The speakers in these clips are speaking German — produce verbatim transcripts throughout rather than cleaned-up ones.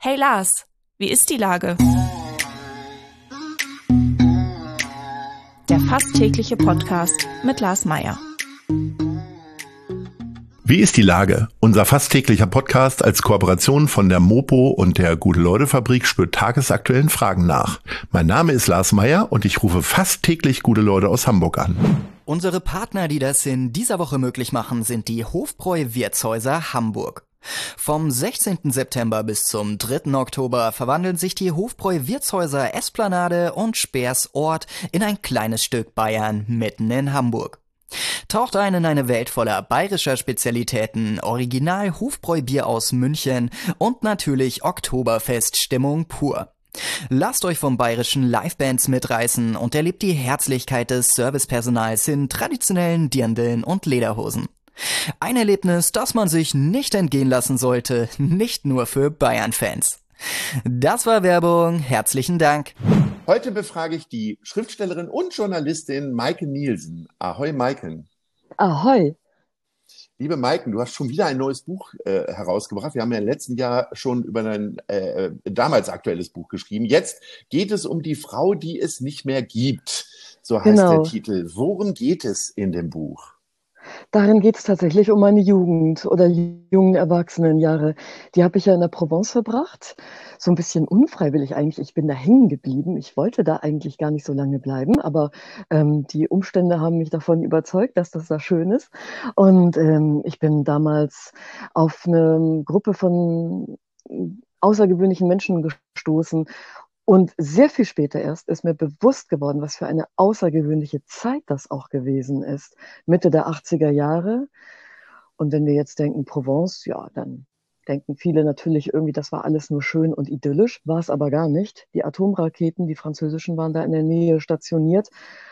Hey Lars, wie ist die Lage? Der fast tägliche Podcast mit Lars Meyer. Wie ist die Lage? Unser fast täglicher Podcast als Kooperation von der Mopo und der Gute-Leute-Fabrik spürt tagesaktuellen Fragen nach. Mein Name ist Lars Meyer und ich rufe fast täglich gute Leute aus Hamburg an. Unsere Partner, die das in dieser Woche möglich machen, sind die Hofbräu Wirtshäuser Hamburg. Vom sechzehnten September bis zum dritten Oktober verwandeln sich die Hofbräu Wirtshäuser Esplanade und Speersort in ein kleines Stück Bayern mitten in Hamburg. Taucht ein in eine Welt voller bayerischer Spezialitäten, Original Hofbräu-Bier aus München und natürlich Oktoberfest-Stimmung pur. Lasst euch vom bayerischen Livebands mitreißen und erlebt die Herzlichkeit des Servicepersonals in traditionellen Dirndln und Lederhosen. Ein Erlebnis, das man sich nicht entgehen lassen sollte, nicht nur für Bayern-Fans. Das war Werbung, herzlichen Dank. Heute befrage ich die Schriftstellerin und Journalistin Maiken Nielsen. Ahoi Maiken. Ahoi. Liebe Maiken, du hast schon wieder ein neues Buch äh, herausgebracht. Wir haben ja im letzten Jahr schon über dein äh, damals aktuelles Buch geschrieben. Jetzt geht es um die Frau, die es nicht mehr gibt. So heißt Genau. der Titel. Worum geht es in dem Buch? Darin geht es tatsächlich um meine Jugend oder jungen Erwachsenenjahre. Die habe ich ja in der Provence verbracht, so ein bisschen unfreiwillig eigentlich. Ich bin da hängen geblieben. Ich wollte da eigentlich gar nicht so lange bleiben, aber ähm, die Umstände haben mich davon überzeugt, dass das da schön ist. Und ähm, ich bin damals auf eine Gruppe von außergewöhnlichen Menschen gestoßen. Und sehr viel später erst ist mir bewusst geworden, was für eine außergewöhnliche Zeit das auch gewesen ist. Mitte der achtziger Jahre. Und wenn wir jetzt denken Provence, ja, dann denken viele natürlich irgendwie, das war alles nur schön und idyllisch. War es aber gar nicht. Die Atomraketen, die französischen, waren da in der Nähe stationiert.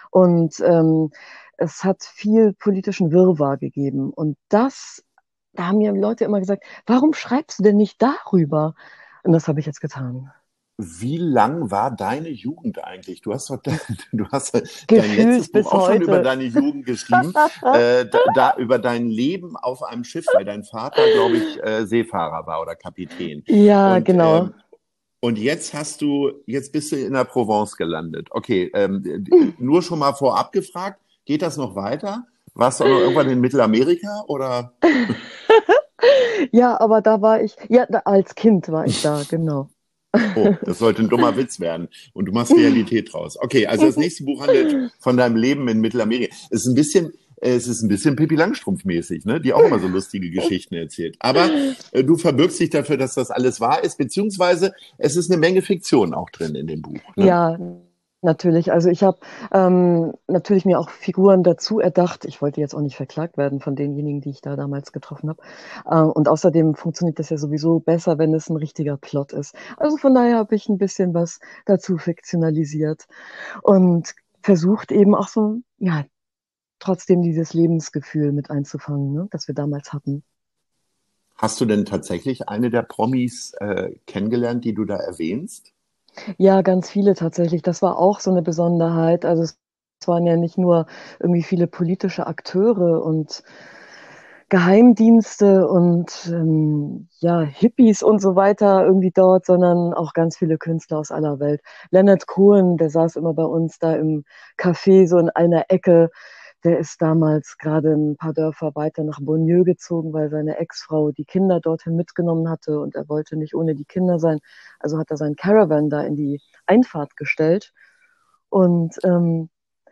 Und ähm, es hat viel politischen Wirrwarr gegeben. Und das, da haben mir Leute immer gesagt, warum schreibst du denn nicht darüber? Und das habe ich jetzt getan. Wie lang war deine Jugend eigentlich? Du hast doch, du hast dein Gefühlt letztes Buch bis auch schon heute. über deine Jugend geschrieben, äh, da, da über dein Leben auf einem Schiff, weil dein Vater, glaube ich, äh, Seefahrer war oder Kapitän. Ja, Und, genau. ähm, und jetzt hast du, jetzt bist du in der Provence gelandet. Okay, ähm, nur schon mal vorab gefragt, geht das noch weiter? Warst du auch noch irgendwann in Mittelamerika oder? Ja, aber da war ich, ja, da, als Kind war ich da, genau. Oh, das sollte ein dummer Witz werden. Und du machst Realität draus. Okay, also das nächste Buch handelt von deinem Leben in Mittelamerika. Es ist ein bisschen, es ist ein bisschen Pippi Langstrumpf-mäßig, ne? Die auch immer so lustige Geschichten erzählt. Aber äh, du verbirgst dich dafür, dass das alles wahr ist, beziehungsweise es ist eine Menge Fiktion auch drin in dem Buch. Ne? Ja, natürlich. Also ich habe ähm, natürlich mir auch Figuren dazu erdacht. Ich wollte jetzt auch nicht verklagt werden von denjenigen, die ich da damals getroffen habe. Äh, und außerdem funktioniert das ja sowieso besser, wenn es ein richtiger Plot ist. Also von daher habe ich ein bisschen was dazu fiktionalisiert und versucht eben auch so, ja, trotzdem dieses Lebensgefühl mit einzufangen, ne, das wir damals hatten. Hast du denn tatsächlich eine der Promis äh, kennengelernt, die du da erwähnst? Ja, ganz viele tatsächlich. Das war auch so eine Besonderheit. Also es waren ja nicht nur irgendwie viele politische Akteure und Geheimdienste und ähm, ja, Hippies und so weiter irgendwie dort, sondern auch ganz viele Künstler aus aller Welt. Leonard Cohen, der saß immer bei uns da im Café, so in einer Ecke. Der ist damals gerade ein paar Dörfer weiter nach Beaulieu gezogen, weil seine Ex-Frau die Kinder dorthin mitgenommen hatte und er wollte nicht ohne die Kinder sein. Also hat er seinen Caravan da in die Einfahrt gestellt. Und ähm,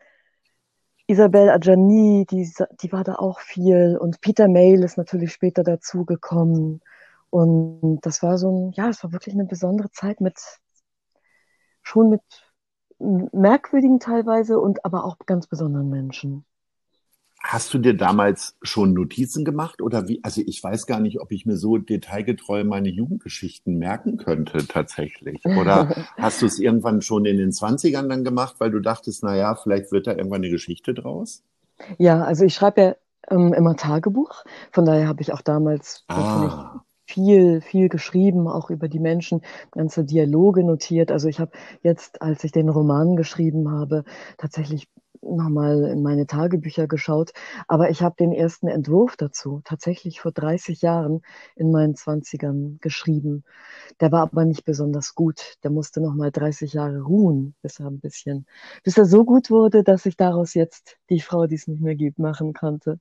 Isabelle Adjani, die, die war da auch viel. Und Peter Mayle ist natürlich später dazugekommen. Und das war so ein, ja, es war wirklich eine besondere Zeit mit, schon mit merkwürdigen teilweise und aber auch ganz besonderen Menschen. Hast du dir damals schon Notizen gemacht oder wie? Also ich weiß gar nicht, ob ich mir so detailgetreu meine Jugendgeschichten merken könnte tatsächlich. Oder hast du es irgendwann schon in den Zwanzigern dann gemacht, weil du dachtest, na ja, vielleicht wird da irgendwann eine Geschichte draus? Ja, also ich schreibe ja ähm, immer Tagebuch. Von daher habe ich auch damals natürlich Ah, viel, viel geschrieben, auch über die Menschen, ganze Dialoge notiert. Also ich habe jetzt, als ich den Roman geschrieben habe, tatsächlich nochmal in meine Tagebücher geschaut. Aber ich habe den ersten Entwurf dazu tatsächlich vor dreißig Jahren in meinen Zwanzigern geschrieben. Der war aber nicht besonders gut. Der musste nochmal dreißig Jahre ruhen, bis er ein bisschen, bis er so gut wurde, dass ich daraus jetzt die Frau, die es nicht mehr gibt, machen konnte.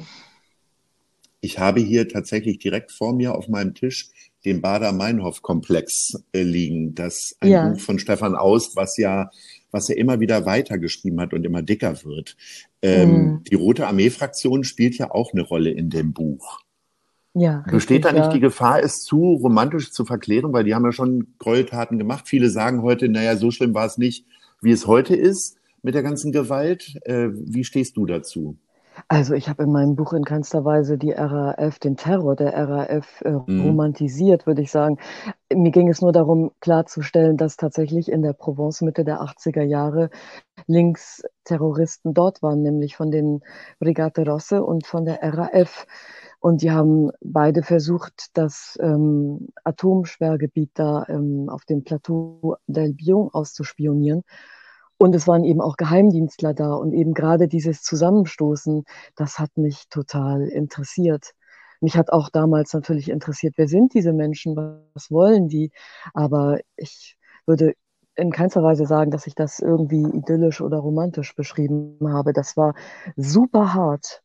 Ich habe hier tatsächlich direkt vor mir auf meinem Tisch den Baader-Meinhof-Komplex äh, liegen. Das ein Ja. Buch von Stefan Aust, was ja, was er immer wieder weitergeschrieben hat und immer dicker wird. Ähm, Mm. Die Rote Armee-Fraktion spielt ja auch eine Rolle in dem Buch. Ja, Besteht da richtig, nicht die ja. Gefahr, es zu romantisch zu verklären? Weil die haben ja schon Gräueltaten gemacht. Viele sagen heute, naja, so schlimm war es nicht, wie es heute ist mit der ganzen Gewalt. Äh, wie stehst du dazu? Also ich habe in meinem Buch in keinster Weise die R A F, den Terror der R A F äh, Mhm. romantisiert, würde ich sagen. Mir ging es nur darum, klarzustellen, dass tatsächlich in der Provence Mitte der achtziger Jahre Linksterroristen dort waren, nämlich von den Brigate Rosse und von der R A F. Und die haben beide versucht, das ähm, Atomsperrgebiet da ähm, auf dem Plateau d'Albion auszuspionieren. Und es waren eben auch Geheimdienstler da. Und eben gerade dieses Zusammenstoßen, das hat mich total interessiert. Mich hat auch damals natürlich interessiert, wer sind diese Menschen, was wollen die? Aber ich würde in keinster Weise sagen, dass ich das irgendwie idyllisch oder romantisch beschrieben habe. Das war super hart.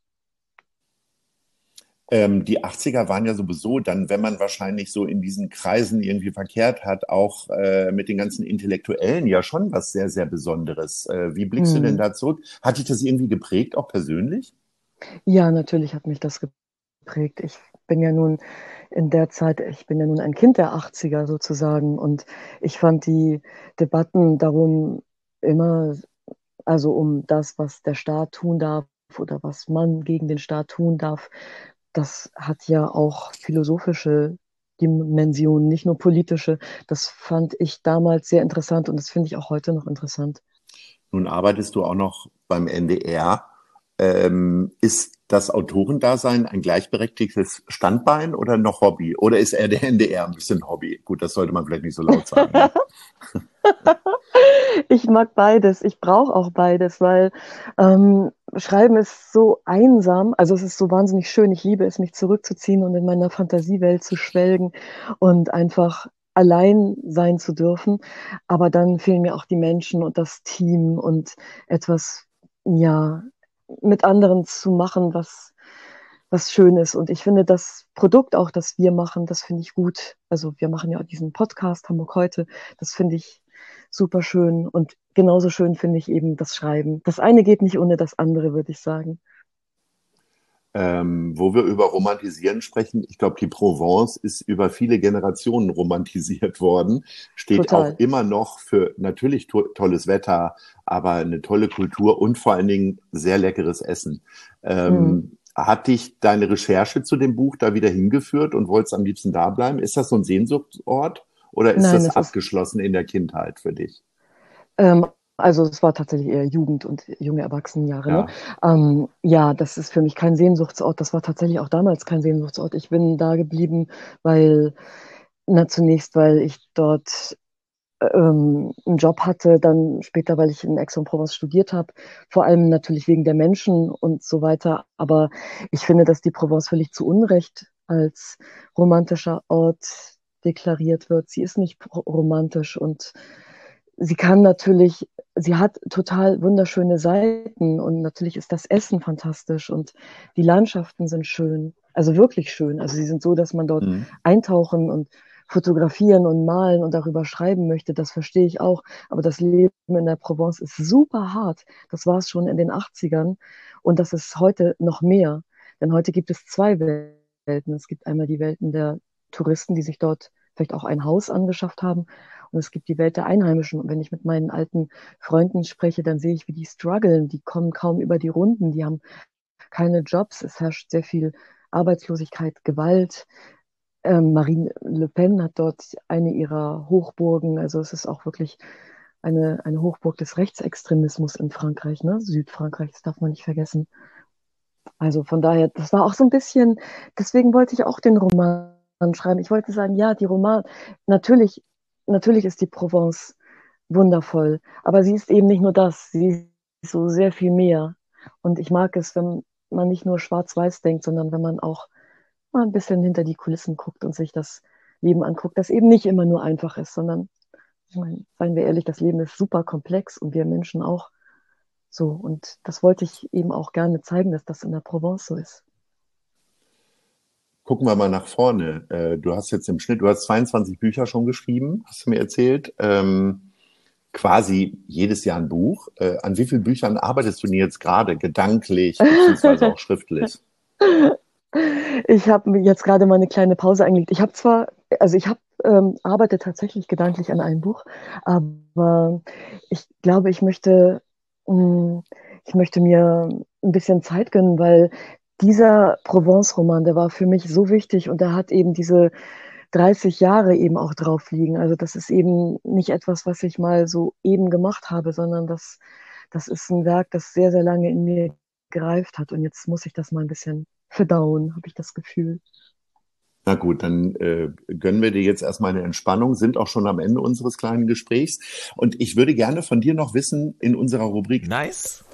Ähm, die achtziger waren ja sowieso dann, wenn man wahrscheinlich so in diesen Kreisen irgendwie verkehrt hat, auch äh, mit den ganzen Intellektuellen ja schon was sehr, sehr Besonderes. Äh, wie blickst du denn Hm. da zurück? Hat dich das irgendwie geprägt, auch persönlich? Ja, natürlich hat mich das geprägt. Ich bin ja nun in der Zeit, ich bin ja nun ein Kind der achtziger sozusagen und ich fand die Debatten darum immer, also um das, was der Staat tun darf oder was man gegen den Staat tun darf, das hat ja auch philosophische Dimensionen, nicht nur politische. Das fand ich damals sehr interessant und das finde ich auch heute noch interessant. Nun arbeitest du auch noch beim N D R. Ähm, ist das Autorendasein ein gleichberechtigtes Standbein oder noch Hobby? Oder ist eher der N D R ein bisschen Hobby? Gut, das sollte man vielleicht nicht so laut sagen. Ne? Ich mag beides. Ich brauche auch beides, weil ähm, Schreiben ist so einsam. Also es ist so wahnsinnig schön. Ich liebe es, mich zurückzuziehen und in meiner Fantasiewelt zu schwelgen und einfach allein sein zu dürfen. Aber dann fehlen mir auch die Menschen und das Team und etwas, ja, mit anderen zu machen, was, was schön ist. Und ich finde das Produkt auch, das wir machen, das finde ich gut. Also wir machen ja diesen Podcast Hamburg heute. Das finde ich super schön. Und genauso schön finde ich eben das Schreiben. Das eine geht nicht ohne das andere, würde ich sagen. Ähm, wo wir über Romantisieren sprechen, ich glaube, die Provence ist über viele Generationen romantisiert worden, steht auch Total. immer noch für natürlich to tolles Wetter, aber eine tolle Kultur und vor allen Dingen sehr leckeres Essen. Hm. Ähm, hat dich deine Recherche zu dem Buch da wieder hingeführt und wolltest am liebsten da bleiben? Ist das so ein Sehnsuchtsort oder ist Nein, das es ist abgeschlossen in der Kindheit für dich? Ähm, also es war tatsächlich eher Jugend und junge Erwachsenenjahre. Ne? Ja. Ähm, ja, das ist für mich kein Sehnsuchtsort. Das war tatsächlich auch damals kein Sehnsuchtsort. Ich bin da geblieben, weil, na zunächst, weil ich dort ähm, einen Job hatte, dann später, weil ich in Aix-en-Provence studiert habe, vor allem natürlich wegen der Menschen und so weiter. Aber ich finde, dass die Provence völlig zu Unrecht als romantischer Ort deklariert wird. Sie ist nicht romantisch und sie kann natürlich, sie hat total wunderschöne Seiten und natürlich ist das Essen fantastisch und die Landschaften sind schön, also wirklich schön. Also sie sind so, dass man dort Mhm. eintauchen und fotografieren und malen und darüber schreiben möchte, das verstehe ich auch. Aber das Leben in der Provence ist super hart. Das war es schon in den achtzigern und das ist heute noch mehr. Denn heute gibt es zwei Welten. Es gibt einmal die Welten der Touristen, die sich dort vielleicht auch ein Haus angeschafft haben. Und es gibt die Welt der Einheimischen. Und wenn ich mit meinen alten Freunden spreche, dann sehe ich, wie die strugglen. Die kommen kaum über die Runden. Die haben keine Jobs. Es herrscht sehr viel Arbeitslosigkeit, Gewalt. Ähm, Marine Le Pen hat dort eine ihrer Hochburgen. Also es ist auch wirklich eine, eine Hochburg des Rechtsextremismus in Frankreich, ne? Südfrankreich, das darf man nicht vergessen. Also von daher, das war auch so ein bisschen, deswegen wollte ich auch den Roman schreiben. Ich wollte sagen, ja, die Roman, natürlich, natürlich ist die Provence wundervoll, aber sie ist eben nicht nur das, sie ist so sehr viel mehr. Und ich mag es, wenn man nicht nur schwarz-weiß denkt, sondern wenn man auch mal ein bisschen hinter die Kulissen guckt und sich das Leben anguckt, das eben nicht immer nur einfach ist, sondern, ich meine, seien wir ehrlich, das Leben ist super komplex und wir Menschen auch so. Und das wollte ich eben auch gerne zeigen, dass das in der Provence so ist. Gucken wir mal nach vorne. Du hast jetzt im Schnitt, du hast zweiundzwanzig Bücher schon geschrieben, hast du mir erzählt. Ähm, quasi jedes Jahr ein Buch. Äh, an wie vielen Büchern arbeitest du denn jetzt gerade, gedanklich, beziehungsweise auch schriftlich? Ich habe mir jetzt gerade mal eine kleine Pause eingelegt. Ich habe zwar, also ich habe ähm, arbeite tatsächlich gedanklich an einem Buch, aber ich glaube, ich möchte, mh, ich möchte mir ein bisschen Zeit gönnen, weil dieser Provence-Roman, der war für mich so wichtig und der hat eben diese dreißig Jahre eben auch drauf liegen. Also das ist eben nicht etwas, was ich mal so eben gemacht habe, sondern das, das ist ein Werk, das sehr, sehr lange in mir gereift hat. Und jetzt muss ich das mal ein bisschen verdauen, habe ich das Gefühl. Na gut, dann äh, gönnen wir dir jetzt erstmal eine Entspannung, sind auch schon am Ende unseres kleinen Gesprächs. Und ich würde gerne von dir noch wissen, in unserer Rubrik Nice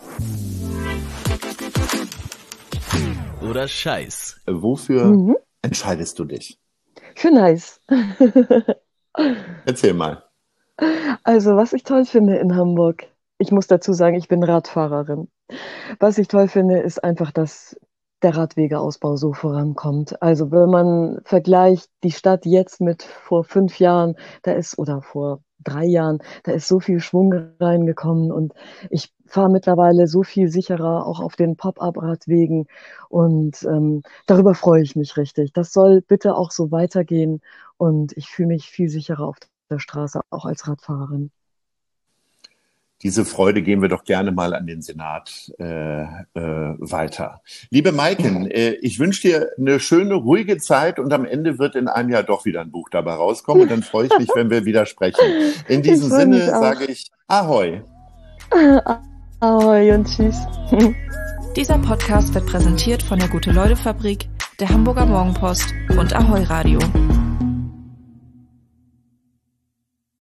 oder Scheiß. Wofür mhm. entscheidest du dich? Für nice. Erzähl mal. Also, was ich toll finde in Hamburg, ich muss dazu sagen, ich bin Radfahrerin. Was ich toll finde, ist einfach, dass der Radwegeausbau so vorankommt. Also, wenn man vergleicht die Stadt jetzt mit vor fünf Jahren, da ist, oder vor drei Jahren, da ist so viel Schwung reingekommen und ich fahre mittlerweile so viel sicherer auch auf den Pop-up-Radwegen und ähm, darüber freue ich mich richtig. Das soll bitte auch so weitergehen und ich fühle mich viel sicherer auf der Straße, auch als Radfahrerin. Diese Freude geben wir doch gerne mal an den Senat äh, äh, weiter. Liebe Maiken, äh, ich wünsche dir eine schöne, ruhige Zeit und am Ende wird in einem Jahr doch wieder ein Buch dabei rauskommen und dann freue ich mich, wenn wir wieder sprechen. In diesem Sinne sage ich Ahoi. Ahoi und tschüss. Dieser Podcast wird präsentiert von der Gute-Leute-Fabrik, der Hamburger Morgenpost und Ahoi Radio.